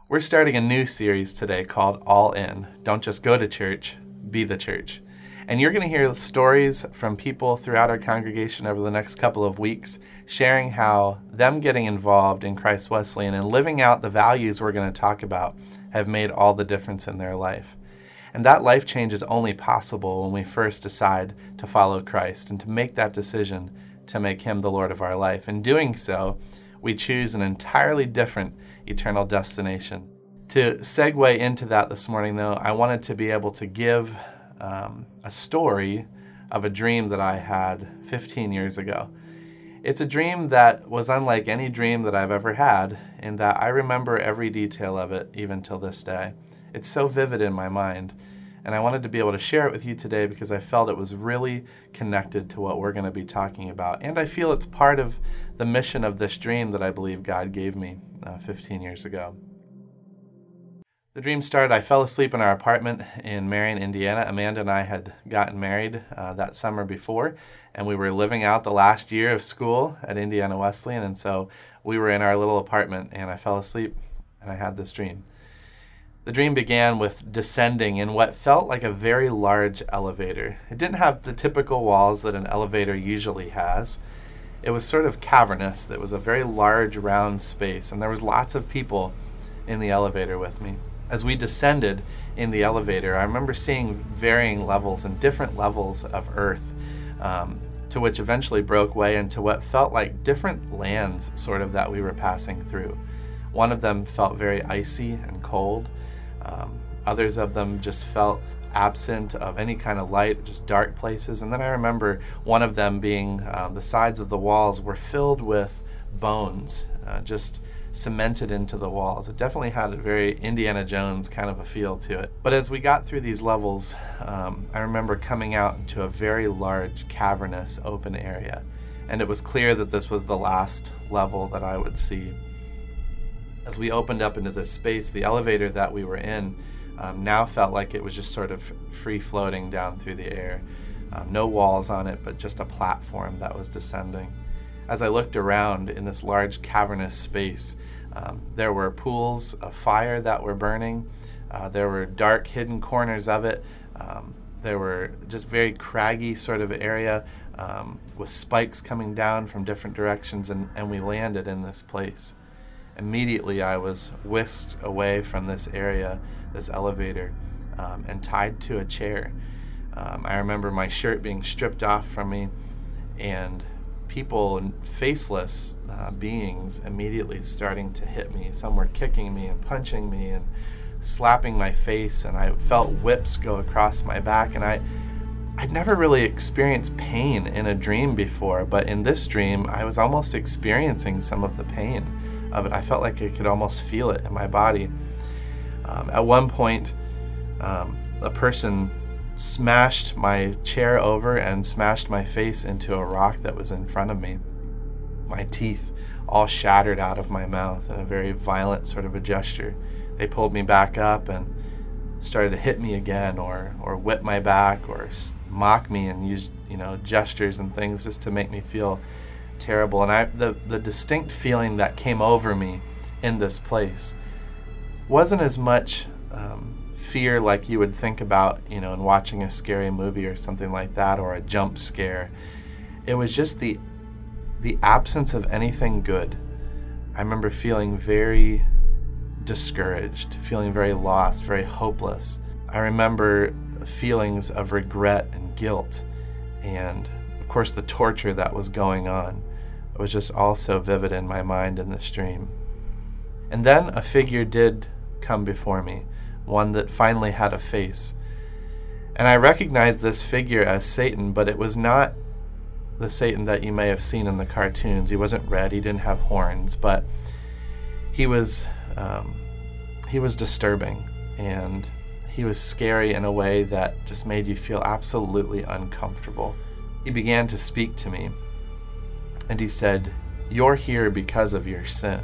We're starting a new series today called All In. Don't just go to church, be the church. And you're going to hear stories from people throughout our congregation over the next couple of weeks, sharing how them getting involved in Christ Wesleyan and living out the values we're going to talk about have made all the difference in their life. And that life change is only possible when we first decide to follow Christ and to make that decision to make Him the Lord of our life. In doing so, we choose an entirely different eternal destination. To segue into that this morning, though, I wanted to be able to give a story of a dream that I had 15 years ago. It's a dream that was unlike any dream that I've ever had, in that I remember every detail of it even till this day. It's so vivid in my mind, and I wanted to be able to share it with you today because I felt it was really connected to what we're going to be talking about. And I feel it's part of the mission of this dream that I believe God gave me 15 years ago. The dream started, I fell asleep in our apartment in Marion, Indiana. Amanda and I had gotten married that summer before, and we were living out the last year of school at Indiana Wesleyan, and so we were in our little apartment, and I fell asleep, and I had this dream. The dream began with descending in what felt like a very large elevator. It didn't have the typical walls that an elevator usually has. It was sort of cavernous. It was a very large, round space, and there was lots of people in the elevator with me. As we descended in the elevator, I remember seeing varying levels and different levels of earth, to which eventually broke way into what felt like different lands sort of that we were passing through. One of them felt very icy and cold. Others of them just felt absent of any kind of light, just dark places. And then I remember one of them being the sides of the walls were filled with bones, just cemented into the walls. It definitely had a very Indiana Jones kind of a feel to it. But as we got through these levels, I remember coming out into a very large, cavernous, open area. And it was clear that this was the last level that I would see. As we opened up into this space, the elevator that we were in now felt like it was just sort of free-floating down through the air. No walls on it, but just a platform that was descending. As I looked around in this large cavernous space, there were pools of fire that were burning. There were dark hidden corners of it. There were just very craggy sort of area with spikes coming down from different directions, and we landed in this place. Immediately I was whisked away from this area, this elevator, and tied to a chair. I remember my shirt being stripped off from me, and people, faceless beings, immediately starting to hit me. Some were kicking me and punching me and slapping my face, and I felt whips go across my back. And I'd never really experienced pain in a dream before, but in this dream I was almost experiencing some of the pain of it. I felt like I could almost feel it in my body. At one point, a person smashed my chair over and smashed my face into a rock that was in front of me. My teeth all shattered out of my mouth in a very violent sort of a gesture. They pulled me back up and started to hit me again, or whip my back, or mock me and use gestures and things just to make me feel terrible. And the distinct feeling that came over me in this place wasn't as much fear like you would think about, in watching a scary movie or something like that, or a jump scare. It was just the absence of anything good. I remember feeling very discouraged, feeling very lost, very hopeless. I remember feelings of regret and guilt, and of course the torture that was going on. It was just all so vivid in my mind in this dream. And then a figure did come before me, one that finally had a face. And I recognized this figure as Satan, but it was not the Satan that you may have seen in the cartoons. He wasn't red, he didn't have horns, but he was disturbing, and he was scary in a way that just made you feel absolutely uncomfortable. He began to speak to me, and he said, "You're here because of your sin."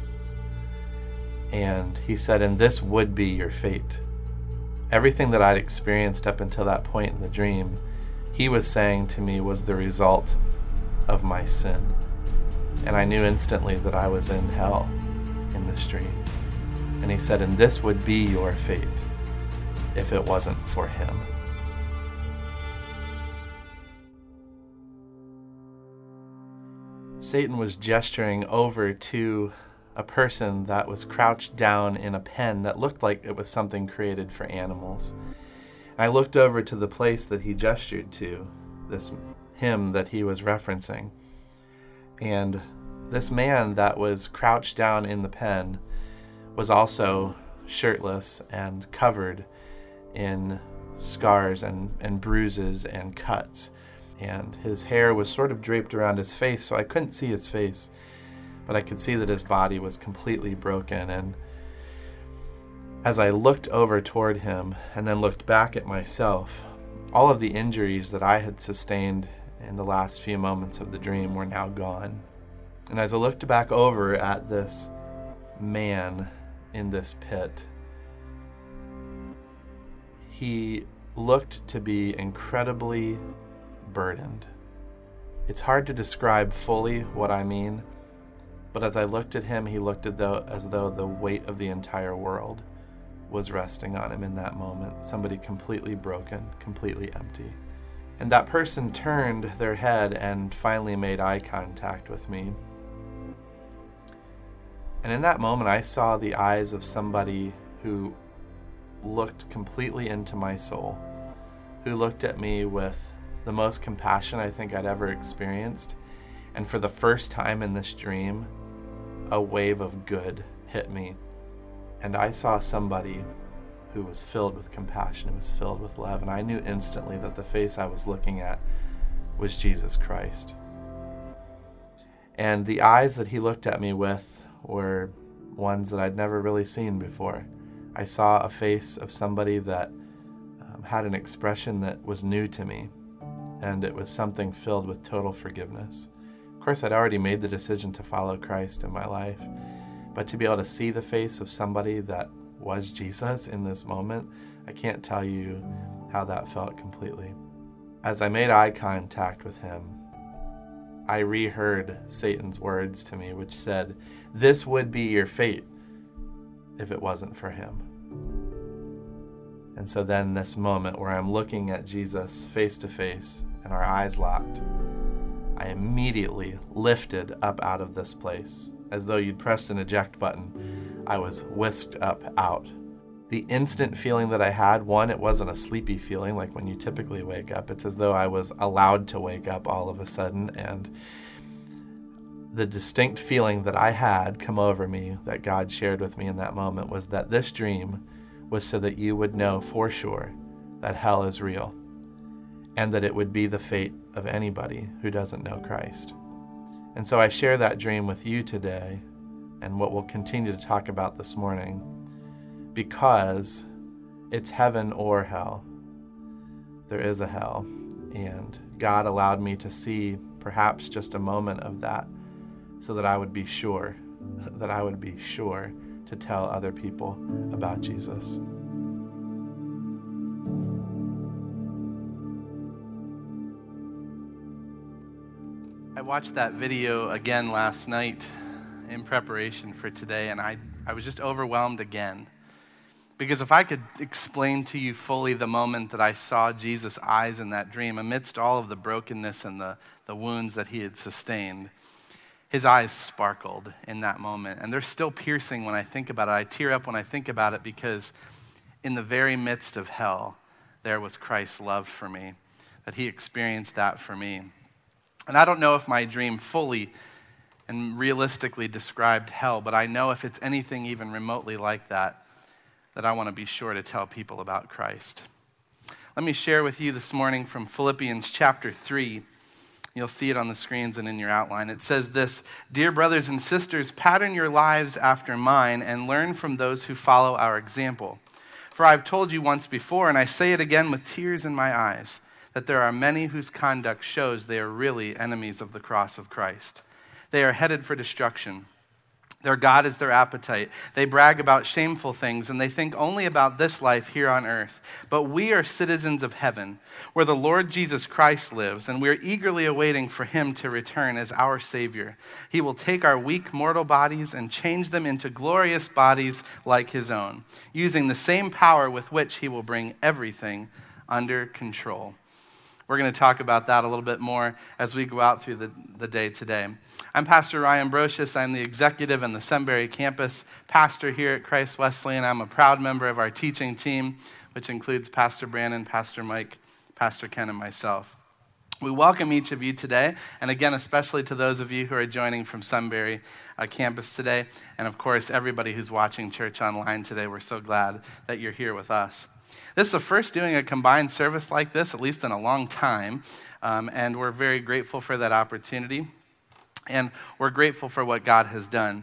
And he said, "And this would be your fate." Everything that I'd experienced up until that point in the dream, he was saying to me, was the result of my sin. And I knew instantly that I was in hell in this dream. And he said, and this would be your fate if it wasn't for him. Satan was gesturing over to a person that was crouched down in a pen that looked like it was something created for animals. I looked over to the place that he gestured to, this hymn that he was referencing. And this man that was crouched down in the pen was also shirtless and covered in scars and bruises and cuts. And his hair was sort of draped around his face, so I couldn't see his face, but I could see that his body was completely broken. And as I looked over toward him and then looked back at myself, all of the injuries that I had sustained in the last few moments of the dream were now gone. And as I looked back over at this man in this pit, he looked to be incredibly burdened. It's hard to describe fully what I mean, but as I looked at him, he looked as though the weight of the entire world was resting on him in that moment. Somebody completely broken, completely empty. And that person turned their head and finally made eye contact with me. And in that moment, I saw the eyes of somebody who looked completely into my soul, who looked at me with the most compassion I think I'd ever experienced. And for the first time in this dream, a wave of good hit me. And I saw somebody who was filled with compassion, who was filled with love. And I knew instantly that the face I was looking at was Jesus Christ. And the eyes that he looked at me with were ones that I'd never really seen before. I saw a face of somebody that had an expression that was new to me, and it was something filled with total forgiveness. Of course, I'd already made the decision to follow Christ in my life, but to be able to see the face of somebody that was Jesus in this moment, I can't tell you how that felt completely. As I made eye contact with him, I reheard Satan's words to me, which said, "This would be your fate if it wasn't for him." And so then this moment where I'm looking at Jesus face to face and our eyes locked, I immediately lifted up out of this place. As though you'd pressed an eject button, I was whisked up out. The instant feeling that I had, one, it wasn't a sleepy feeling like when you typically wake up. It's as though I was allowed to wake up all of a sudden, and the distinct feeling that I had come over me, that God shared with me in that moment, was that this dream was so that you would know for sure that hell is real, and that it would be the fate of anybody who doesn't know Christ. And so I share that dream with you today, and what we'll continue to talk about this morning, because it's heaven or hell. There is a hell, and God allowed me to see perhaps just a moment of that so that I would be sure to tell other people about Jesus. I watched that video again last night in preparation for today, and I was just overwhelmed again. Because if I could explain to you fully the moment that I saw Jesus' eyes in that dream, amidst all of the brokenness and the wounds that he had sustained, his eyes sparkled in that moment. And they're still piercing when I think about it. I tear up when I think about it, because in the very midst of hell, there was Christ's love for me, that he experienced that for me. And I don't know if my dream fully and realistically described hell, but I know if it's anything even remotely like that, that I want to be sure to tell people about Christ. Let me share with you this morning from Philippians chapter 3. You'll see it on the screens and in your outline. It says this: "Dear brothers and sisters, pattern your lives after mine and learn from those who follow our example. For I've told you once before, and I say it again with tears in my eyes, that there are many whose conduct shows they are really enemies of the cross of Christ. They are headed for destruction. Their God is their appetite. They brag about shameful things, and they think only about this life here on earth. But we are citizens of heaven, where the Lord Jesus Christ lives, and we are eagerly awaiting for him to return as our Savior. He will take our weak mortal bodies and change them into glorious bodies like his own, using the same power with which he will bring everything under control. We're going to talk about that a little bit more as we go out through the day today. I'm Pastor Ryan Brocious. I'm the executive and the Sunbury campus pastor here at Christ Wesleyan. I'm a proud member of our teaching team, which includes Pastor Brandon, Pastor Mike, Pastor Ken, and myself. We welcome each of you today, and again, especially to those of you who are joining from Sunbury campus today, and of course, everybody who's watching church online today. We're so glad that you're here with us. This is the first doing a combined service like this, at least in a long time, and we're very grateful for that opportunity. And we're grateful for what God has done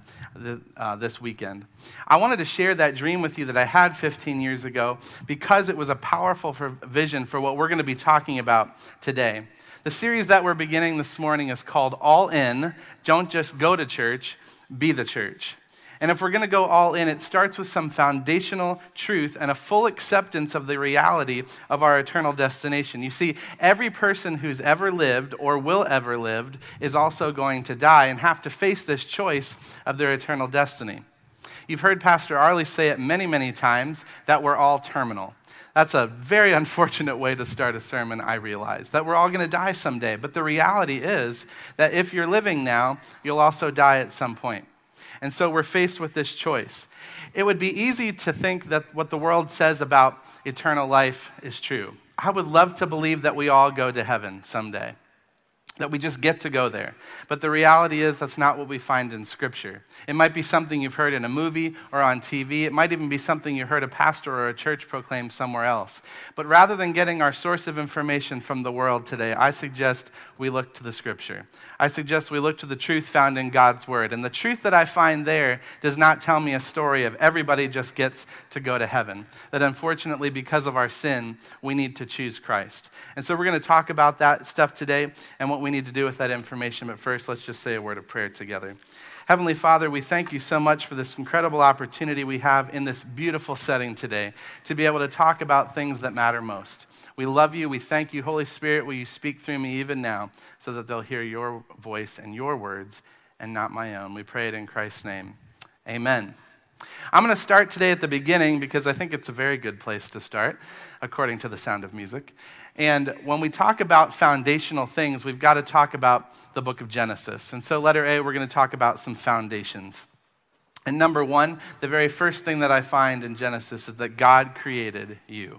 this weekend. I wanted to share that dream with you that I had 15 years ago because it was a powerful vision for what we're going to be talking about today. The series that we're beginning this morning is called All In. Don't just go to church, be the church. And if we're going to go all in, it starts with some foundational truth and a full acceptance of the reality of our eternal destination. You see, every person who's ever lived or will ever live is also going to die and have to face this choice of their eternal destiny. You've heard Pastor Arlie say it many, many times that we're all terminal. That's a very unfortunate way to start a sermon, I realize, that we're all going to die someday. But the reality is that if you're living now, you'll also die at some point. And so we're faced with this choice. It would be easy to think that what the world says about eternal life is true. I would love to believe that we all go to heaven someday, that we just get to go there. But the reality is that's not what we find in Scripture. It might be something you've heard in a movie or on TV. It might even be something you heard a pastor or a church proclaim somewhere else. But rather than getting our source of information from the world today, I suggest we look to the Scripture. I suggest we look to the truth found in God's Word. And the truth that I find there does not tell me a story of everybody just gets to go to heaven. That unfortunately, because of our sin, we need to choose Christ. And so we're going to talk about that stuff today and what we need to do with that information. But first, let's just say a word of prayer together. Heavenly Father, we thank you so much for this incredible opportunity we have in this beautiful setting today to be able to talk about things that matter most. We love you. We thank you. Holy Spirit, will you speak through me even now so that they'll hear your voice and your words and not my own. We pray it in Christ's name. Amen. I'm going to start today at the beginning because I think it's a very good place to start, according to the sound of music. And when we talk about foundational things, we've got to talk about the book of Genesis. And so letter A, we're going to talk about some foundations. And number one, the very first thing that I find in Genesis is that God created you.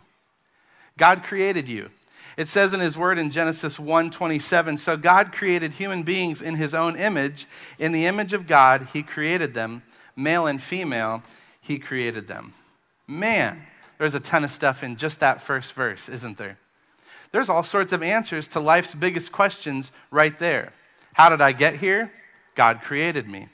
God created you. It says in his word in Genesis 1:27, so God created human beings in his own image. In the image of God, he created them. Male and female, he created them. Man, there's a ton of stuff in just that first verse, isn't there? There's all sorts of answers to life's biggest questions right there. How did I get here? God created me.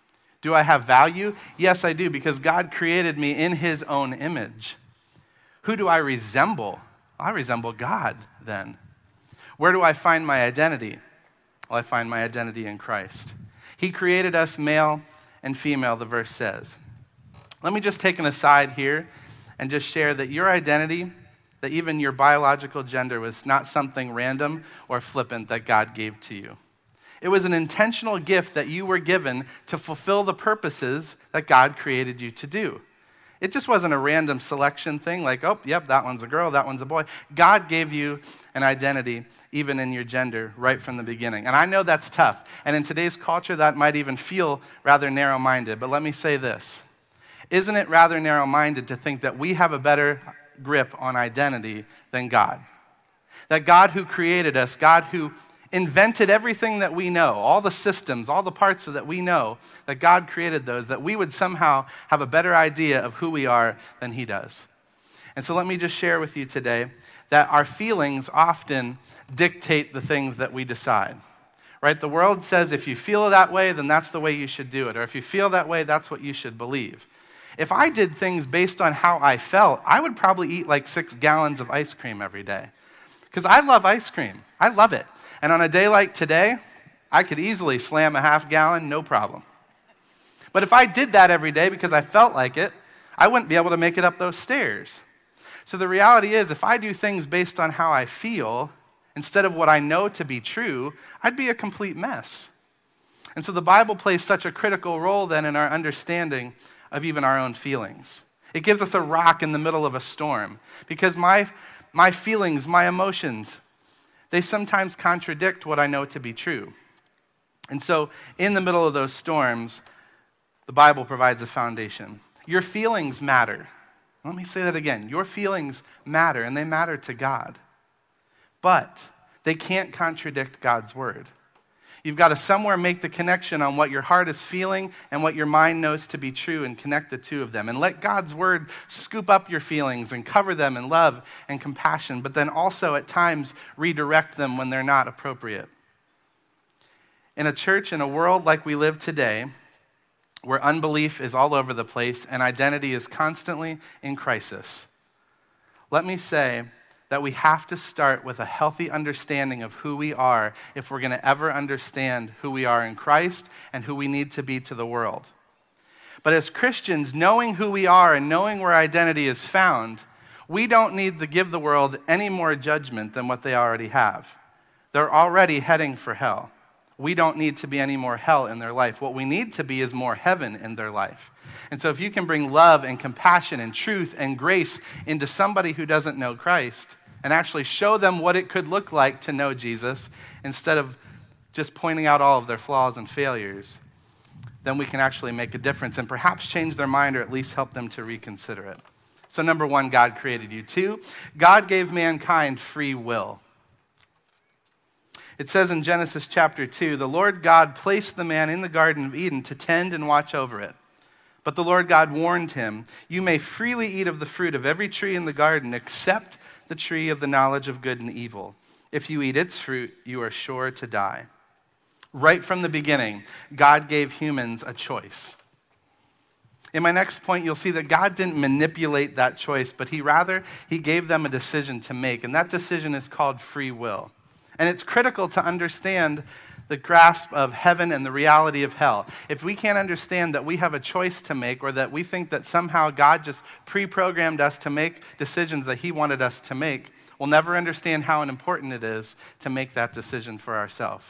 Do I have value? Yes, I do, because God created me in his own image. Who do I resemble? I resemble God then. Where do I find my identity? Well, I find my identity in Christ. He created us male and female, the verse says. Let me just take an aside here and just share that your identity, that even your biological gender, was not something random or flippant that God gave to you. It was an intentional gift that you were given to fulfill the purposes that God created you to do. It just wasn't a random selection thing like, oh, yep, that one's a girl, that one's a boy. God gave you an identity, even in your gender, right from the beginning. And I know that's tough. And in today's culture, that might even feel rather narrow-minded. But let me say this. Isn't it rather narrow-minded to think that we have a better grip on identity than God? That God who created us, God who invented everything that we know, all the systems, all the parts that we know, that God created those, that we would somehow have a better idea of who we are than he does. And so let me just share with you today that our feelings often dictate the things that we decide. Right? The world says if you feel that way, then that's the way you should do it. Or if you feel that way, that's what you should believe. If I did things based on how I felt, I would probably eat like 6 gallons of ice cream every day. Because I love ice cream. I love it. And on a day like today, I could easily slam a half gallon, no problem. But if I did that every day because I felt like it, I wouldn't be able to make it up those stairs. So the reality is, if I do things based on how I feel, instead of what I know to be true, I'd be a complete mess. And so the Bible plays such a critical role then in our understanding of even our own feelings. It gives us a rock in the middle of a storm, because my feelings, my emotions, they sometimes contradict what I know to be true. And so in the middle of those storms, the Bible provides a foundation. Your feelings matter. Let me say that again. Your feelings matter, and they matter to God. But they can't contradict God's word. You've got to somewhere make the connection on what your heart is feeling and what your mind knows to be true and connect the two of them. And let God's word scoop up your feelings and cover them in love and compassion, but then also at times redirect them when they're not appropriate. In a church, in a world like we live today, where unbelief is all over the place and identity is constantly in crisis, let me say that we have to start with a healthy understanding of who we are if we're going to ever understand who we are in Christ and who we need to be to the world. But as Christians, knowing who we are and knowing where identity is found, we don't need to give the world any more judgment than what they already have. They're already heading for hell. We don't need to be any more hell in their life. What we need to be is more heaven in their life. And so if you can bring love and compassion and truth and grace into somebody who doesn't know Christ and actually show them what it could look like to know Jesus instead of just pointing out all of their flaws and failures, then we can actually make a difference and perhaps change their mind or at least help them to reconsider it. So number one, God created you. Two, God gave mankind free will. It says in Genesis chapter 2, the Lord God placed the man in the Garden of Eden to tend and watch over it. But the Lord God warned him, you may freely eat of the fruit of every tree in the garden except the tree of the knowledge of good and evil. If you eat its fruit, you are sure to die. Right from the beginning, God gave humans a choice. In my next point, you'll see that God didn't manipulate that choice, but he gave them a decision to make, and that decision is called free will. And it's critical to understand the grasp of heaven and the reality of hell. If we can't understand that we have a choice to make, or that we think that somehow God just pre-programmed us to make decisions that he wanted us to make, we'll never understand how important it is to make that decision for ourselves.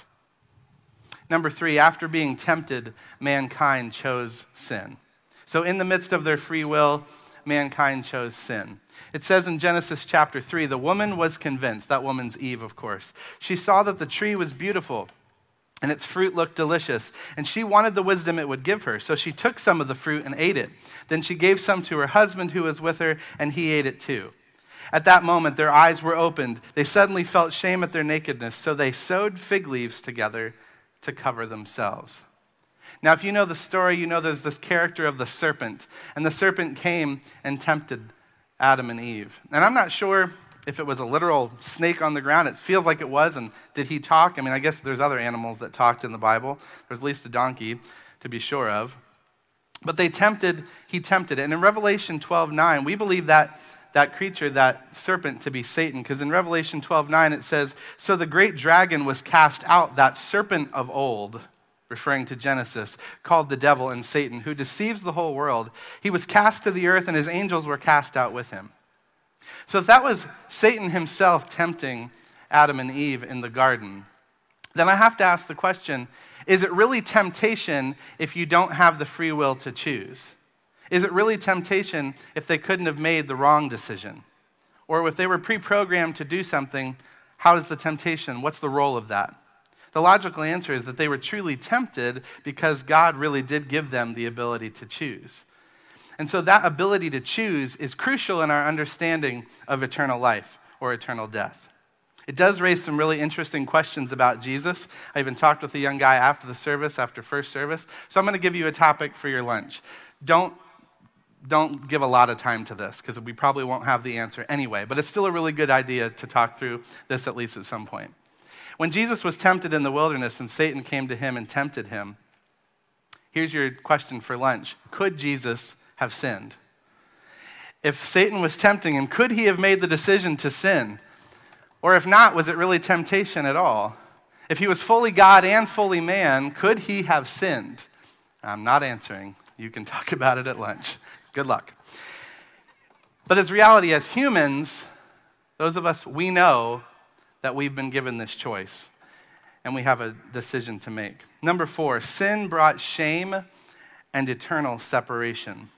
Number three, after being tempted, mankind chose sin. So in the midst of their free will, mankind chose sin. It says in Genesis chapter 3, the woman was convinced, that woman's Eve, of course. She saw that the tree was beautiful and its fruit looked delicious, and she wanted the wisdom it would give her. So she took some of the fruit and ate it. Then she gave some to her husband who was with her, and he ate it too. At that moment, their eyes were opened. They suddenly felt shame at their nakedness, so they sewed fig leaves together to cover themselves. Now, if you know the story, you know there's this character of the serpent, and the serpent came and tempted Adam and Eve. And I'm not sure if it was a literal snake on the ground. It feels like it was. And did he talk? I mean, I guess there's other animals that talked in the Bible. There's at least a donkey, to be sure of. But he tempted it. And in Revelation 12:9, we believe that creature, that serpent, to be Satan. Because in Revelation 12:9, it says, so the great dragon was cast out, that serpent of old, referring to Genesis, called the devil and Satan, who deceives the whole world. He was cast to the earth, and his angels were cast out with him. So if that was Satan himself tempting Adam and Eve in the garden, then I have to ask the question, is it really temptation if you don't have the free will to choose? Is it really temptation if they couldn't have made the wrong decision? Or if they were pre-programmed to do something, how is the temptation? What's the role of that? The logical answer is that they were truly tempted because God really did give them the ability to choose. And so that ability to choose is crucial in our understanding of eternal life or eternal death. It does raise some really interesting questions about Jesus. I even talked with a young guy after the service, after first service. So I'm going to give you a topic for your lunch. Don't give a lot of time to this because we probably won't have the answer anyway, but it's still a really good idea to talk through this at least at some point. When Jesus was tempted in the wilderness and Satan came to him and tempted him, here's your question for lunch. Could Jesus have sinned? If Satan was tempting him, could he have made the decision to sin? Or if not, was it really temptation at all? If he was fully God and fully man, could he have sinned? I'm not answering. You can talk about it at lunch. Good luck. But as reality, as humans, those of us, we know that we've been given this choice, and we have a decision to make. Number 4, sin brought shame and eternal separation.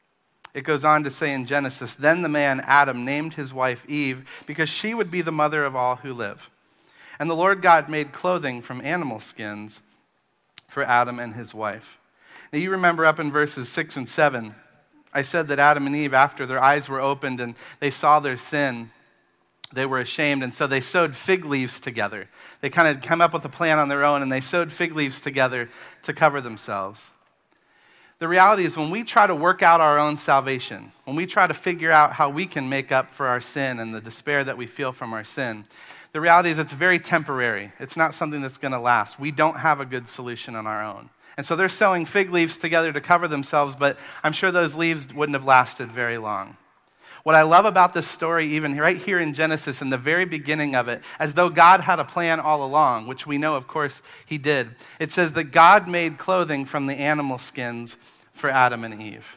It goes on to say in Genesis, then the man Adam named his wife Eve because she would be the mother of all who live. And the Lord God made clothing from animal skins for Adam and his wife. Now you remember up in verses 6 and 7, I said that Adam and Eve, after their eyes were opened and they saw their sin, they were ashamed, and so they sewed fig leaves together. They kind of come up with a plan on their own, and they sewed fig leaves together to cover themselves. The reality is when we try to work out our own salvation, when we try to figure out how we can make up for our sin and the despair that we feel from our sin, the reality is it's very temporary. It's not something that's going to last. We don't have a good solution on our own. And so they're sewing fig leaves together to cover themselves, but I'm sure those leaves wouldn't have lasted very long. What I love about this story, even right here in Genesis, in the very beginning of it, as though God had a plan all along, which we know, of course, he did. It says that God made clothing from the animal skins for Adam and Eve.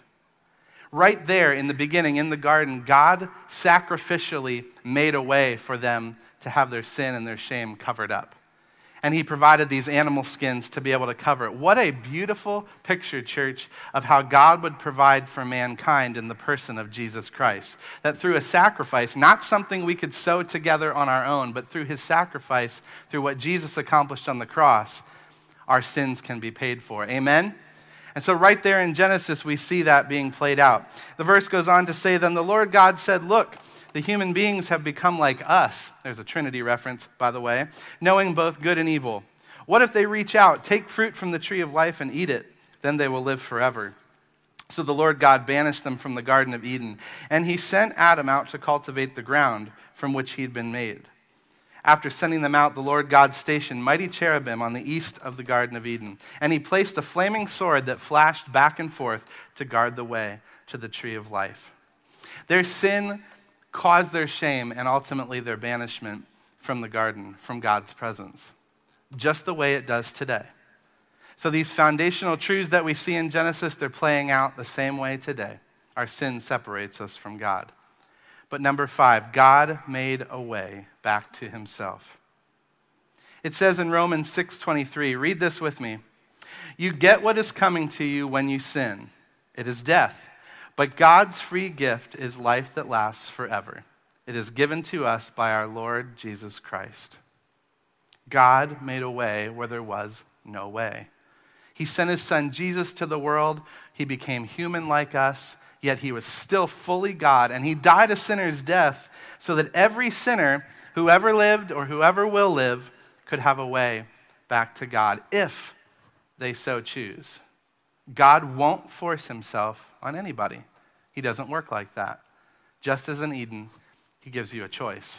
Right there in the beginning, in the garden, God sacrificially made a way for them to have their sin and their shame covered up. And he provided these animal skins to be able to cover it. What a beautiful picture, church, of how God would provide for mankind in the person of Jesus Christ. That through a sacrifice, not something we could sew together on our own, but through his sacrifice, through what Jesus accomplished on the cross, our sins can be paid for. Amen? And so right there in Genesis, we see that being played out. The verse goes on to say, then the Lord God said, look, the human beings have become like us. There's a Trinity reference, by the way, knowing both good and evil. What if they reach out, take fruit from the tree of life and eat it? Then they will live forever. So the Lord God banished them from the Garden of Eden, and he sent Adam out to cultivate the ground from which he had been made. After sending them out, the Lord God stationed mighty cherubim on the east of the Garden of Eden, and he placed a flaming sword that flashed back and forth to guard the way to the tree of life. Their sin caused their shame and ultimately their banishment from the garden, from God's presence, just the way it does today. So these foundational truths that we see in Genesis, they're playing out the same way today. Our sin separates us from God. But number 5, God made a way back to himself. It says in Romans 6:23, read this with me. You get what is coming to you when you sin. It is death. But God's free gift is life that lasts forever. It is given to us by our Lord Jesus Christ. God made a way where there was no way. He sent his son Jesus to the world. He became human like us, yet he was still fully God. And he died a sinner's death so that every sinner, whoever lived or whoever will live, could have a way back to God if they so choose. God won't force himself on anybody. He doesn't work like that. Just as in Eden, he gives you a choice.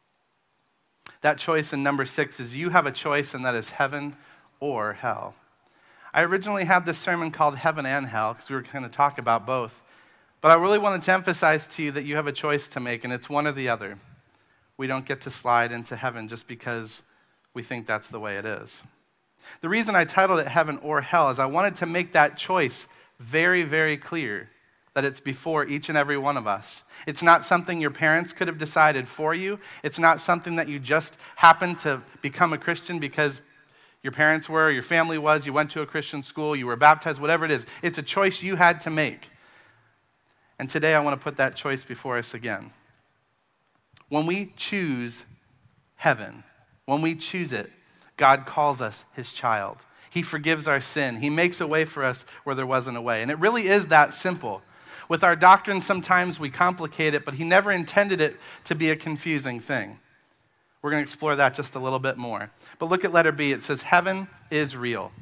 That choice in number 6 is you have a choice, and that is heaven or hell. I originally had this sermon called Heaven and Hell because we were going to talk about both. But I really wanted to emphasize to you that you have a choice to make, and it's one or the other. We don't get to slide into heaven just because we think that's the way it is. The reason I titled it Heaven or Hell is I wanted to make that choice very, very clear, that it's before each and every one of us. It's not something your parents could have decided for you. It's not something that you just happened to become a Christian because your parents were, your family was, you went to a Christian school, you were baptized, whatever it is. It's a choice you had to make. And today I want to put that choice before us again. When we choose heaven, when we choose it, God calls us his child. He forgives our sin. He makes a way for us where there wasn't a way. And it really is that simple. With our doctrine, sometimes we complicate it, but he never intended it to be a confusing thing. We're going to explore that just a little bit more. But look at letter B. It says, heaven is real.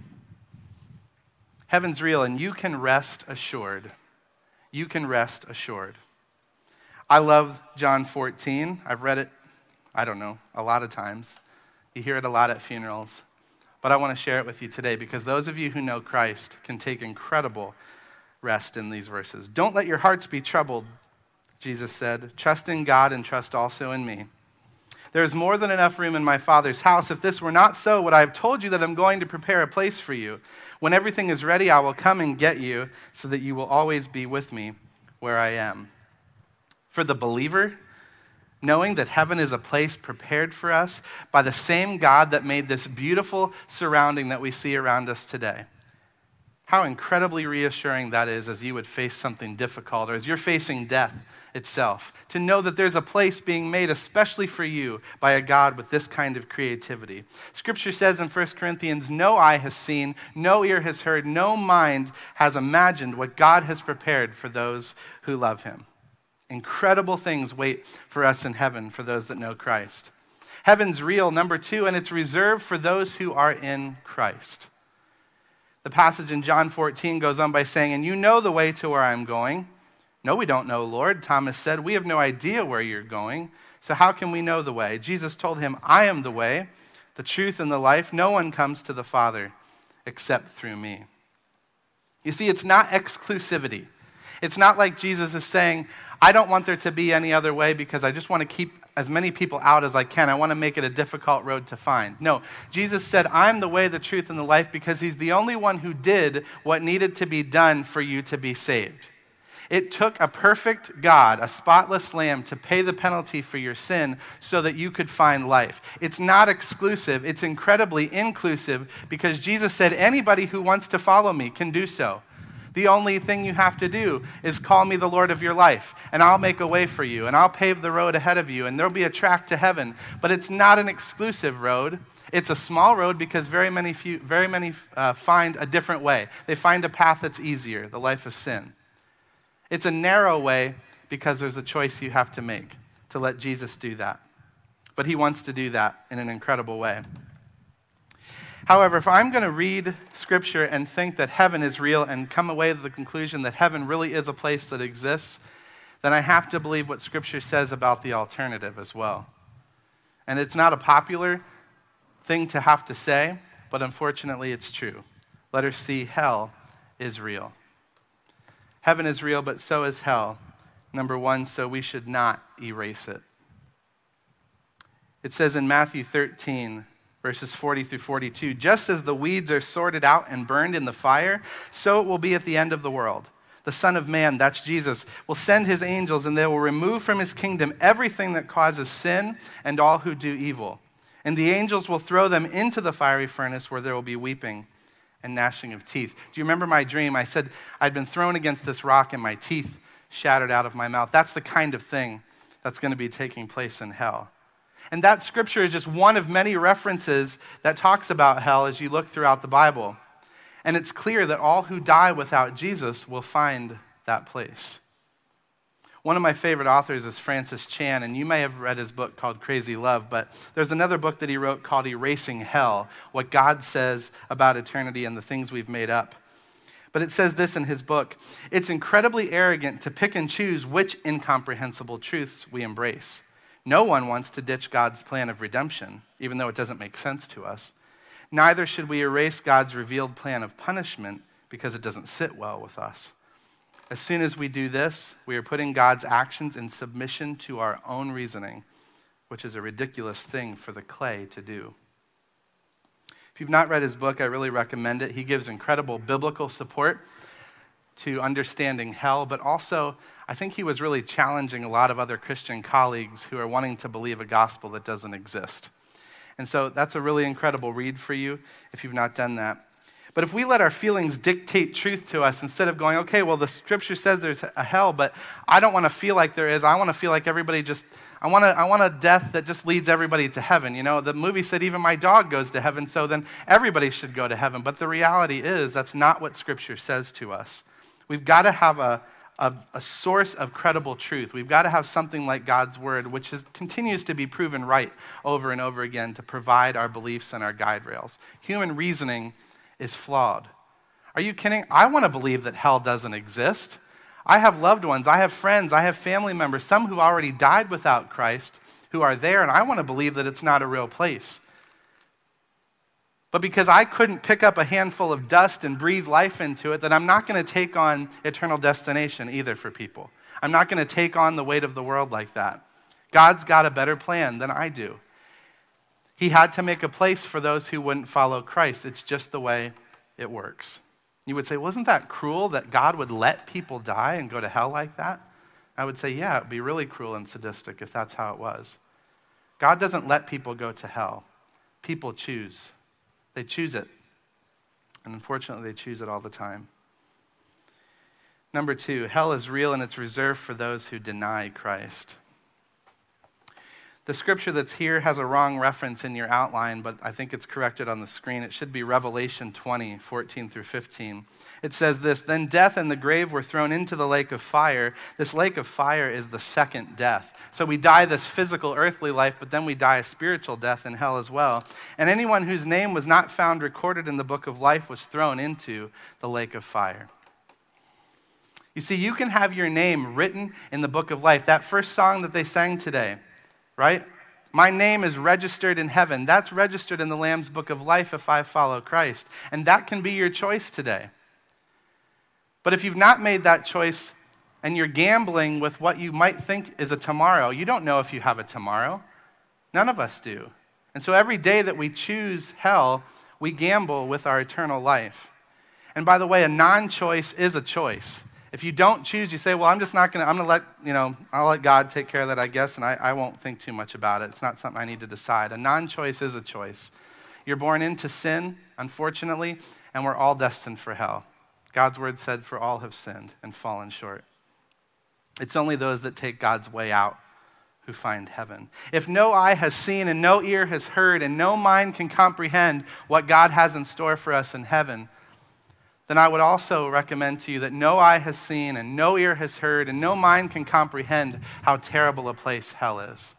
Heaven's real, and you can rest assured. You can rest assured. I love John 14. I've read it, a lot of times. You hear it a lot at funerals. But I want to share it with you today because those of you who know Christ can take incredible rest in these verses. Don't let your hearts be troubled, Jesus said. Trust in God and trust also in me. There is more than enough room in my Father's house. If this were not so, would I have told you that I'm going to prepare a place for you? When everything is ready, I will come and get you so that you will always be with me where I am. For the believer, knowing that heaven is a place prepared for us by the same God that made this beautiful surrounding that we see around us today. How incredibly reassuring that is as you would face something difficult or as you're facing death itself, to know that there's a place being made especially for you by a God with this kind of creativity. Scripture says in 1 Corinthians, no eye has seen, no ear has heard, no mind has imagined what God has prepared for those who love him. Incredible things wait for us in heaven for those that know Christ. Heaven's real, number 2, and it's reserved for those who are in Christ. The passage in John 14 goes on by saying, and you know the way to where I'm going. No, we don't know, Lord. Thomas said, we have no idea where you're going, so how can we know the way? Jesus told him, I am the way, the truth, and the life. No one comes to the Father except through me. You see, it's not exclusivity. It's not like Jesus is saying, I don't want there to be any other way because I just want to keep as many people out as I can. I want to make it a difficult road to find. No, Jesus said, I'm the way, the truth, and the life because he's the only one who did what needed to be done for you to be saved. It took a perfect God, a spotless lamb, to pay the penalty for your sin so that you could find life. It's not exclusive. It's incredibly inclusive because Jesus said anybody who wants to follow me can do so. The only thing you have to do is call me the Lord of your life, and I'll make a way for you, and I'll pave the road ahead of you, and there'll be a track to heaven. But it's not an exclusive road. It's a small road because very many find a different way. They find a path that's easier, the life of sin. It's a narrow way because there's a choice you have to make to let Jesus do that. But he wants to do that in an incredible way. However, if I'm going to read Scripture and think that heaven is real and come away to the conclusion that heaven really is a place that exists, then I have to believe what Scripture says about the alternative as well. And it's not a popular thing to have to say, but unfortunately it's true. Letter C, hell is real. Heaven is real, but so is hell. Number 1, so we should not erase it. It says in Matthew 13, verses 40 through 42, just as the weeds are sorted out and burned in the fire, so it will be at the end of the world. The Son of Man, that's Jesus, will send his angels and they will remove from his kingdom everything that causes sin and all who do evil. And the angels will throw them into the fiery furnace where there will be weeping and gnashing of teeth. Do you remember my dream? I said I'd been thrown against this rock and my teeth shattered out of my mouth. That's the kind of thing that's going to be taking place in hell. And that scripture is just one of many references that talks about hell as you look throughout the Bible. And it's clear that all who die without Jesus will find that place. One of my favorite authors is Francis Chan, and you may have read his book called Crazy Love, but there's another book that he wrote called Erasing Hell, What God Says About Eternity and the Things We've Made Up. But it says this in his book, it's incredibly arrogant to pick and choose which incomprehensible truths we embrace. No one wants to ditch God's plan of redemption, even though it doesn't make sense to us. Neither should we erase God's revealed plan of punishment because it doesn't sit well with us. As soon as we do this, we are putting God's actions in submission to our own reasoning, which is a ridiculous thing for the clay to do. If you've not read his book, I really recommend it. He gives incredible biblical support to understanding hell, but also I think he was really challenging a lot of other Christian colleagues who are wanting to believe a gospel that doesn't exist. And so that's a really incredible read for you if you've not done that. But if we let our feelings dictate truth to us instead of going, okay, well, the scripture says there's a hell, but I don't want to feel like there is. I want to feel like everybody I want a death that just leads everybody to heaven. You know, the movie said even my dog goes to heaven, so then everybody should go to heaven. But the reality is that's not what scripture says to us. We've got to have a source of credible truth. We've got to have something like God's word, which continues to be proven right over and over again to provide our beliefs and our guide rails. Human reasoning is flawed. Are you kidding? I want to believe that hell doesn't exist. I have loved ones, I have friends, I have family members, some who've already died without Christ who are there, and I want to believe that it's not a real place. But because I couldn't pick up a handful of dust and breathe life into it, that I'm not going to take on eternal destination either for people. I'm not going to take on the weight of the world like that. God's got a better plan than I do. He had to make a place for those who wouldn't follow Christ. It's just the way it works. You would say, well, isn't that cruel that God would let people die and go to hell like that? I would say, yeah, it would be really cruel and sadistic if that's how it was. God doesn't let people go to hell. People choose. They choose it. And unfortunately, they choose it all the time. Number 2, hell is real and it's reserved for those who deny Christ. The scripture that's here has a wrong reference in your outline, but I think it's corrected on the screen. It should be Revelation 20, 14 through 15. It says this, "Then death and the grave were thrown into the lake of fire." This lake of fire is the second death. So we die this physical earthly life, but then we die a spiritual death in hell as well. "And anyone whose name was not found recorded in the book of life was thrown into the lake of fire." You see, you can have your name written in the book of life. That first song that they sang today, right? My name is registered in heaven. That's registered in the Lamb's book of life if I follow Christ. And that can be your choice today. But if you've not made that choice and you're gambling with what you might think is a tomorrow, you don't know if you have a tomorrow. None of us do. And so every day that we choose hell, we gamble with our eternal life. And by the way, a non-choice is a choice. If you don't choose, you say, well, I'm going to let, I'll let God take care of that, I guess, and I won't think too much about it. It's not something I need to decide. A non-choice is a choice. You're born into sin, unfortunately, and we're all destined for hell. God's word said, for all have sinned and fallen short. It's only those that take God's way out who find heaven. If no eye has seen and no ear has heard and no mind can comprehend what God has in store for us in heaven, then I would also recommend to you that no eye has seen and no ear has heard and no mind can comprehend how terrible a place hell is.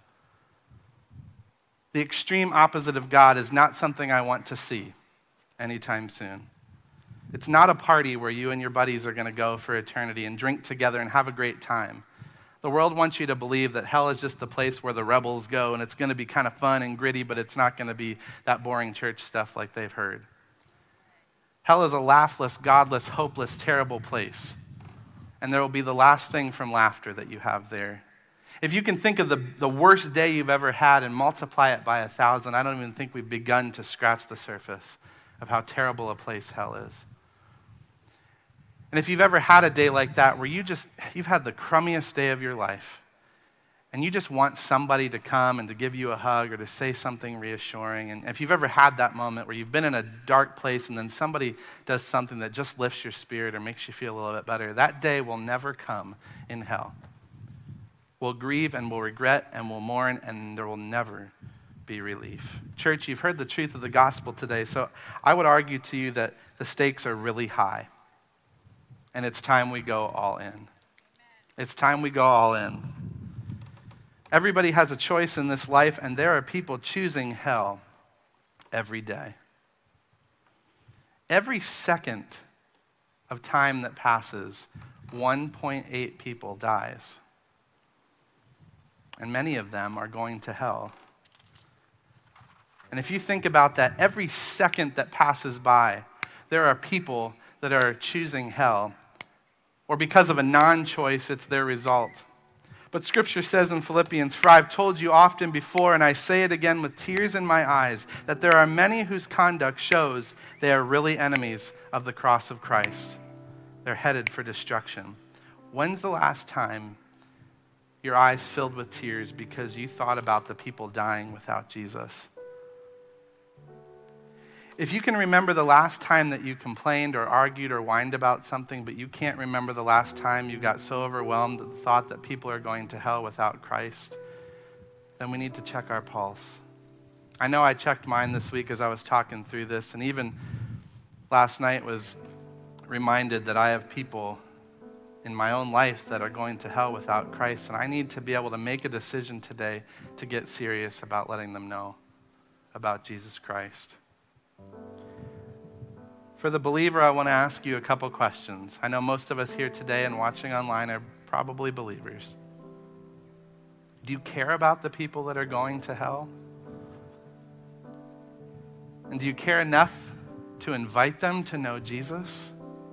The extreme opposite of God is not something I want to see anytime soon. It's not a party where you and your buddies are going to go for eternity and drink together and have a great time. The world wants you to believe that hell is just the place where the rebels go and it's going to be kind of fun and gritty, but it's not going to be that boring church stuff like they've heard. Hell is a laughless, godless, hopeless, terrible place. And there will be the last thing from laughter that you have there. If you can think of the worst day you've ever had and multiply it by 1,000, I don't even think we've begun to scratch the surface of how terrible a place hell is. And if you've ever had a day like that where you've had the crummiest day of your life, and you just want somebody to come and to give you a hug or to say something reassuring. And if you've ever had that moment where you've been in a dark place and then somebody does something that just lifts your spirit or makes you feel a little bit better, that day will never come in hell. We'll grieve and we'll regret and we'll mourn and there will never be relief. Church, you've heard the truth of the gospel today, so I would argue to you that the stakes are really high. And it's time we go all in. It's time we go all in. Everybody has a choice in this life, and there are people choosing hell every day. Every second of time that passes, 1.8 people dies. And many of them are going to hell. And if you think about that, every second that passes by, there are people that are choosing hell. Or because of a non-choice, it's their result. But Scripture says in Philippians, "For I've told you often before, and I say it again with tears in my eyes, that there are many whose conduct shows they are really enemies of the cross of Christ. They're headed for destruction." When's the last time your eyes filled with tears because you thought about the people dying without Jesus? If you can remember the last time that you complained or argued or whined about something, but you can't remember the last time you got so overwhelmed at the thought that people are going to hell without Christ, then we need to check our pulse. I know I checked mine this week as I was talking through this, and even last night was reminded that I have people in my own life that are going to hell without Christ, and I need to be able to make a decision today to get serious about letting them know about Jesus Christ. For the believer, I want to ask you a couple questions. I know most of us here today and watching online are probably believers. Do you care about the people that are going to hell? And do you care enough to invite them to know Jesus?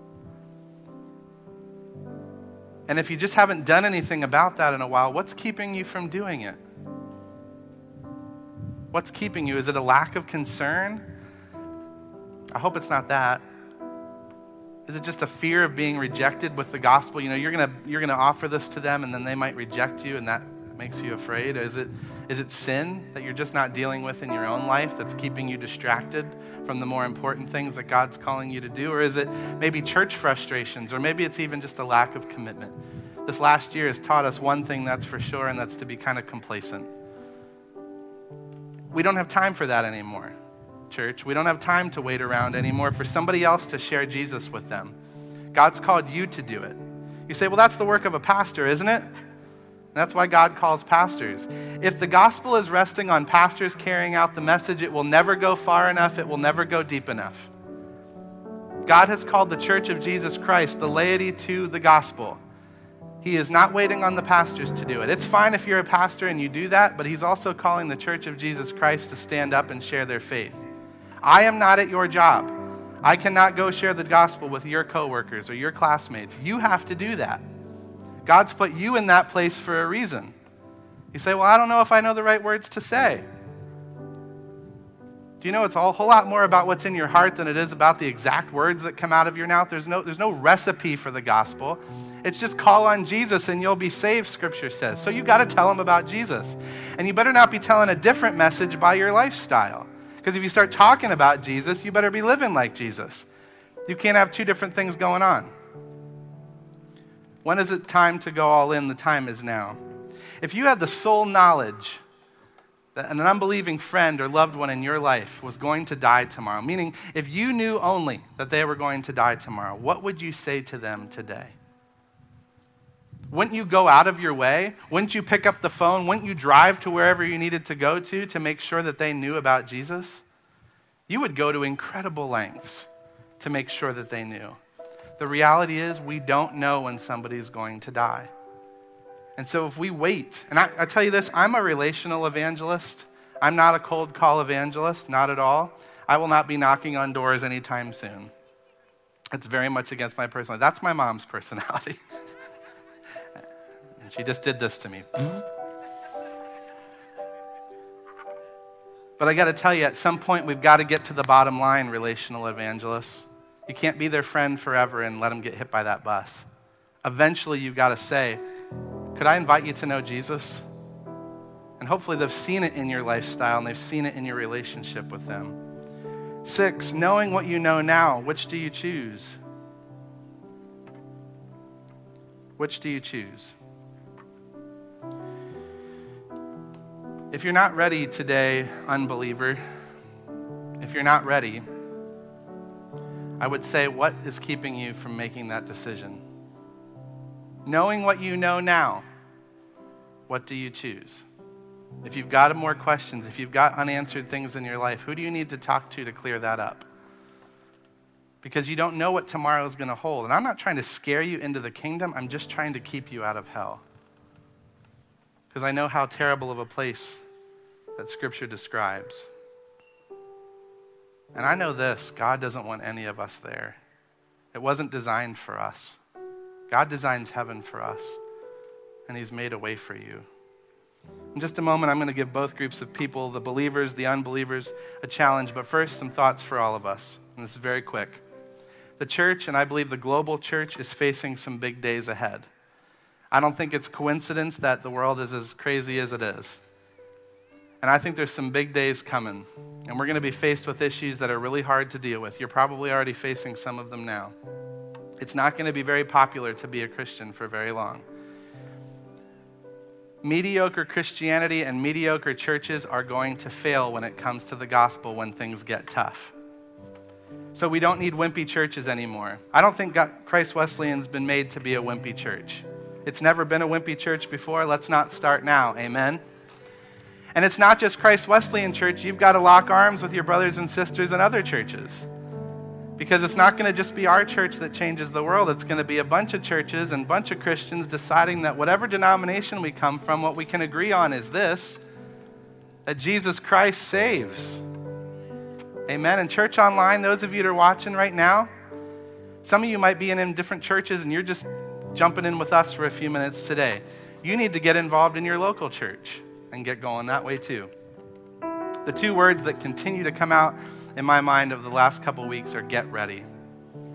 And if you just haven't done anything about that in a while, what's keeping you from doing it? What's keeping you? Is it a lack of concern? I hope it's not that. Is it just a fear of being rejected with the gospel? You know, you're gonna offer this to them and then they might reject you and that makes you afraid? Is it sin that you're just not dealing with in your own life that's keeping you distracted from the more important things that God's calling you to do? Or is it maybe church frustrations? Or maybe it's even just a lack of commitment? This last year has taught us one thing, that's for sure, and that's to be kind of complacent. We don't have time for that anymore, church. We don't have time to wait around anymore for somebody else to share Jesus with them. God's called you to do it. You say, well, that's the work of a pastor, isn't it? That's why God calls pastors. If the gospel is resting on pastors carrying out the message, it will never go far enough. It will never go deep enough. God has called the church of Jesus Christ, the laity, to the gospel. He is not waiting on the pastors to do it. It's fine if you're a pastor and you do that, but he's also calling the church of Jesus Christ to stand up and share their faith. I am not at your job. I cannot go share the gospel with your coworkers or your classmates. You have to do that. God's put you in that place for a reason. You say, well, I don't know if I know the right words to say. Do you know it's a whole lot more about what's in your heart than it is about the exact words that come out of your mouth? There's no recipe for the gospel. It's just call on Jesus and you'll be saved, Scripture says. So you got to tell them about Jesus. And you better not be telling a different message by your lifestyle. Because if you start talking about Jesus, you better be living like Jesus. You can't have two different things going on. When is it time to go all in? The time is now. If you had the sole knowledge that an unbelieving friend or loved one in your life was going to die tomorrow, meaning if you knew only that they were going to die tomorrow, what would you say to them today? Wouldn't you go out of your way? Wouldn't you pick up the phone? Wouldn't you drive to wherever you needed to go to make sure that they knew about Jesus? You would go to incredible lengths to make sure that they knew. The reality is we don't know when somebody's going to die. And so if we wait, and I tell you this, I'm a relational evangelist. I'm not a cold call evangelist, not at all. I will not be knocking on doors anytime soon. It's very much against my personality. That's my mom's personality. And she just did this to me. But I got to tell you, at some point, we've got to get to the bottom line, relational evangelists. You can't be their friend forever and let them get hit by that bus. Eventually, you've got to say, could I invite you to know Jesus? And hopefully they've seen it in your lifestyle and they've seen it in your relationship with them. 6, knowing what you know now, which do you choose? Which do you choose? If you're not ready today, unbeliever, if you're not ready, I would say, what is keeping you from making that decision? Knowing what you know now, what do you choose? If you've got more questions, if you've got unanswered things in your life, who do you need to talk to clear that up? Because you don't know what tomorrow is going to hold. And I'm not trying to scare you into the kingdom. I'm just trying to keep you out of hell. Because I know how terrible of a place that Scripture describes. And I know this, God doesn't want any of us there. It wasn't designed for us. God designs heaven for us, and He's made a way for you. In just a moment, I'm going to give both groups of people, the believers, the unbelievers, a challenge. But first, some thoughts for all of us, and this is very quick. The church, and I believe the global church, is facing some big days ahead. I don't think it's coincidence that the world is as crazy as it is. And I think there's some big days coming. And we're going to be faced with issues that are really hard to deal with. You're probably already facing some of them now. It's not going to be very popular to be a Christian for very long. Mediocre Christianity and mediocre churches are going to fail when it comes to the gospel when things get tough. So we don't need wimpy churches anymore. I don't think Christ Wesleyan's been made to be a wimpy church. It's never been a wimpy church before. Let's not start now. Amen? And it's not just Christ Wesleyan Church. You've got to lock arms with your brothers and sisters in other churches. Because it's not going to just be our church that changes the world. It's going to be a bunch of churches and a bunch of Christians deciding that whatever denomination we come from, what we can agree on is this, that Jesus Christ saves. Amen. And Church Online, those of you that are watching right now, some of you might be in different churches and you're just jumping in with us for a few minutes today. You need to get involved in your local church and get going that way too. The two words that continue to come out in my mind of the last couple weeks are get ready.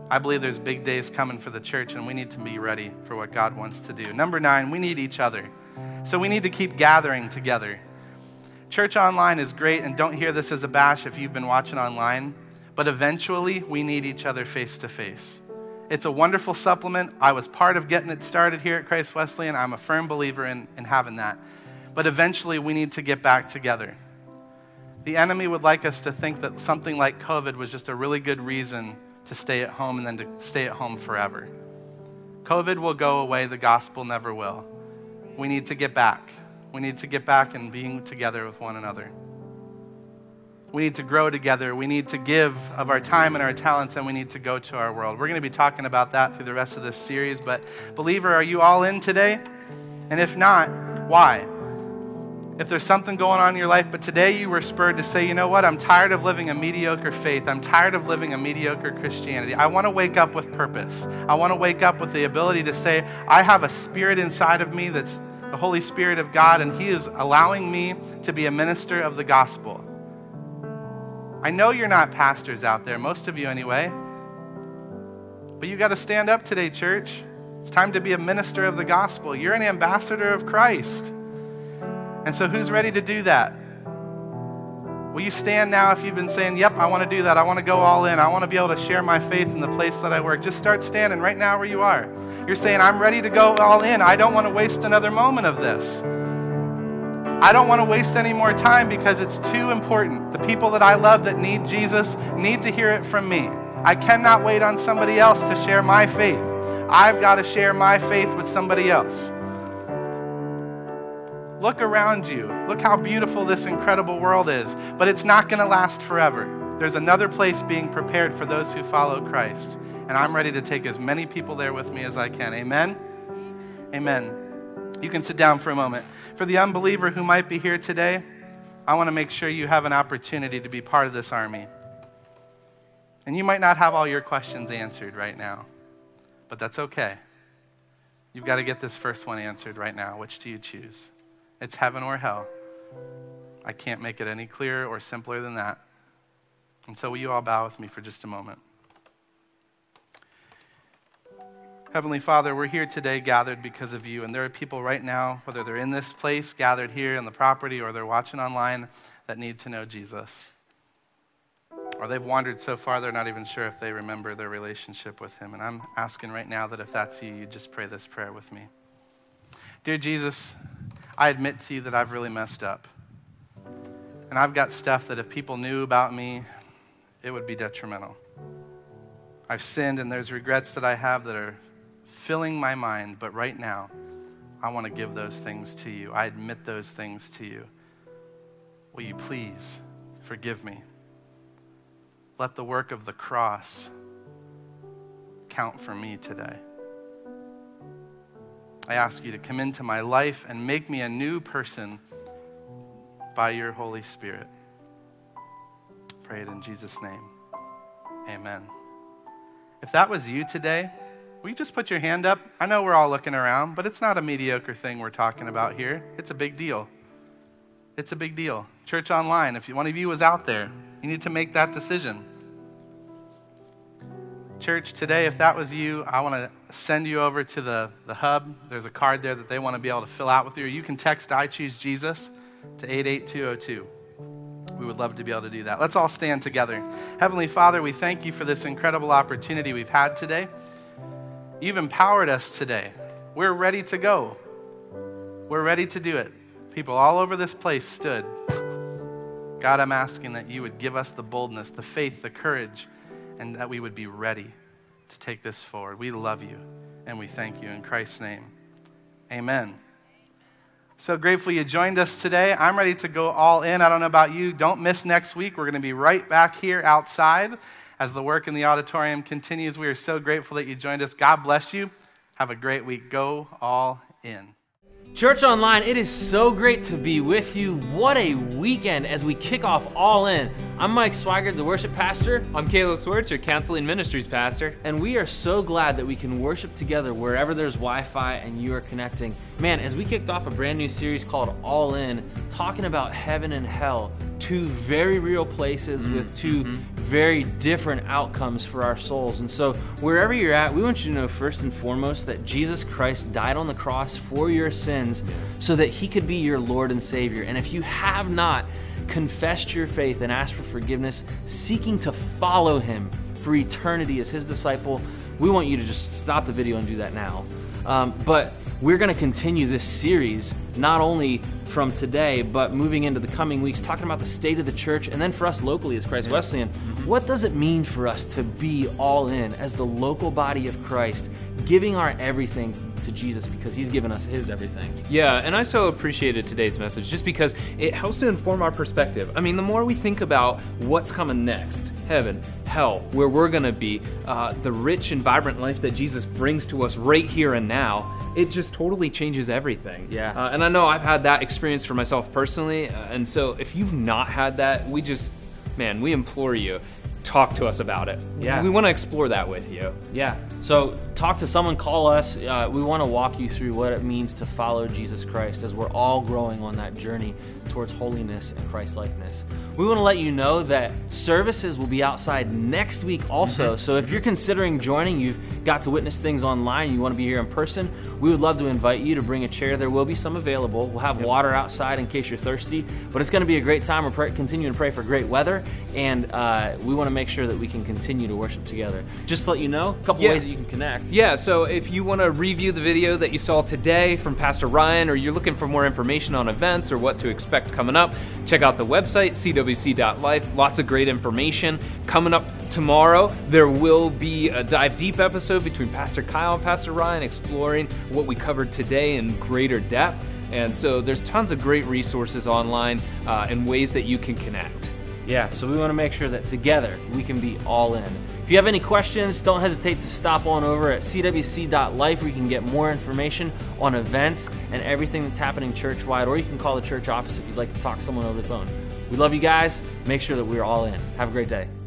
I believe there's big days coming for the church, and we need to be ready for what God wants to do. Number 9, we need each other. So we need to keep gathering together. Church online is great, and don't hear this as a bash if you've been watching online, but eventually we need each other face to face. It's a wonderful supplement. I was part of getting it started here at Christ Wesleyan. I'm a firm believer in having that. But eventually we need to get back together. The enemy would like us to think that something like COVID was just a really good reason to stay at home and then to stay at home forever. COVID will go away, the gospel never will. We need to get back. We need to get back and being together with one another. We need to grow together. We need to give of our time and our talents, and we need to go to our world. We're going to be talking about that through the rest of this series, but believer, are you all in today? And if not, why? If there's something going on in your life, but today you were spurred to say, you know what, I'm tired of living a mediocre faith. I'm tired of living a mediocre Christianity. I want to wake up with purpose. I want to wake up with the ability to say, I have a spirit inside of me that's the Holy Spirit of God, and He is allowing me to be a minister of the gospel. I know you're not pastors out there, most of you anyway, but you got to stand up today, church. It's time to be a minister of the gospel. You're an ambassador of Christ. And so who's ready to do that? Will you stand now if you've been saying, yep, I want to do that. I want to go all in. I want to be able to share my faith in the place that I work. Just start standing right now where you are. You're saying, I'm ready to go all in. I don't want to waste another moment of this. I don't want to waste any more time because it's too important. The people that I love that need Jesus need to hear it from me. I cannot wait on somebody else to share my faith. I've got to share my faith with somebody else. Look around you. Look how beautiful this incredible world is. But it's not going to last forever. There's another place being prepared for those who follow Christ. And I'm ready to take as many people there with me as I can. Amen? Amen. You can sit down for a moment. For the unbeliever who might be here today, I want to make sure you have an opportunity to be part of this army. And you might not have all your questions answered right now, but that's okay. You've got to get this first one answered right now. Which do you choose? It's heaven or hell. I can't make it any clearer or simpler than that. And so will you all bow with me for just a moment? Heavenly Father, we're here today gathered because of you, and there are people right now, whether they're in this place, gathered here on the property, or they're watching online, that need to know Jesus. Or they've wandered so far they're not even sure if they remember their relationship with Him. And I'm asking right now that if that's you, you just pray this prayer with me. Dear Jesus, I admit to you that I've really messed up. And I've got stuff that if people knew about me, it would be detrimental. I've sinned, and there's regrets that I have that are filling my mind, but right now, I want to give those things to you. I admit those things to you. Will you please forgive me? Let the work of the cross count for me today. I ask you to come into my life and make me a new person by your Holy Spirit. Pray it in Jesus' name. Amen. If that was you today, will you just put your hand up? I know we're all looking around, but it's not a mediocre thing we're talking about here. It's a big deal. It's a big deal. Church Online, if one of you was out there, you need to make that decision. Church, today, if that was you, I want to send you over to the hub. There's a card there that they want to be able to fill out with you. You can text I Choose Jesus to 88202. We would love to be able to do that. Let's all stand together. Heavenly Father, we thank you for this incredible opportunity we've had today. You've empowered us today. We're ready to go. We're ready to do it. People all over this place stood. God, I'm asking that you would give us the boldness, the faith, the courage, and that we would be ready to take this forward. We love you, and we thank you in Christ's name. Amen. So grateful you joined us today. I'm ready to go all in. I don't know about you. Don't miss next week. We're going to be right back here outside as the work in the auditorium continues. We are so grateful that you joined us. God bless you. Have a great week. Go all in. Church Online, it is so great to be with you. What a weekend as we kick off All In. I'm Mike Swigert, the worship pastor. I'm Caleb Swartz, your counseling ministries pastor. And we are so glad that we can worship together wherever there's Wi-Fi and you are connecting. Man, as we kicked off a brand new series called All In, talking about heaven and hell, two very real places with two very different outcomes for our souls. And so wherever you're at, we want you to know first and foremost that Jesus Christ died on the cross for your sins so that he could be your Lord and Savior. And if you have not confessed your faith and asked for forgiveness, seeking to follow him for eternity as his disciple, we want you to just stop the video and do that now. But we're going to continue this series, not only from today, but moving into the coming weeks, talking about the state of the church, and then for us locally as Christ Wesleyan, what does it mean for us to be all in as the local body of Christ, giving our everything to Jesus because he's given us his everything. Yeah, and I so appreciated today's message just because it helps to inform our perspective. I mean, the more we think about what's coming next, heaven, hell, where we're going to be, the rich and vibrant life that Jesus brings to us right here and now, it just totally changes everything. Yeah. And I know I've had that experience for myself personally, and so if you've not had that, we implore you, talk to us about it. Yeah. We want to explore that with you. Yeah. So talk to someone, call us. We want to walk you through what it means to follow Jesus Christ as we're all growing on that journey towards holiness and Christ-likeness. We want to let you know that services will be outside next week also. So if you're considering joining, you've got to witness things online, you want to be here in person, we would love to invite you to bring a chair. There will be some available. We'll have water outside in case you're thirsty. But it's going to be a great time. We're continuing to pray for great weather. And we want to make sure that we can continue to worship together. Just to let you know, a couple ways that you can connect. Yeah, so if you want to review the video that you saw today from Pastor Ryan, or you're looking for more information on events or what to expect coming up, check out the website, cwc.life. Lots of great information. Coming up tomorrow, there will be a Dive Deep episode between Pastor Kyle and Pastor Ryan exploring what we covered today in greater depth. And so there's tons of great resources online and ways that you can connect. Yeah, so we want to make sure that together we can be all in. If you have any questions, don't hesitate to stop on over at cwc.life where you can get more information on events and everything that's happening church-wide, or you can call the church office if you'd like to talk to someone over the phone. We love you guys. Make sure that we're all in. Have a great day.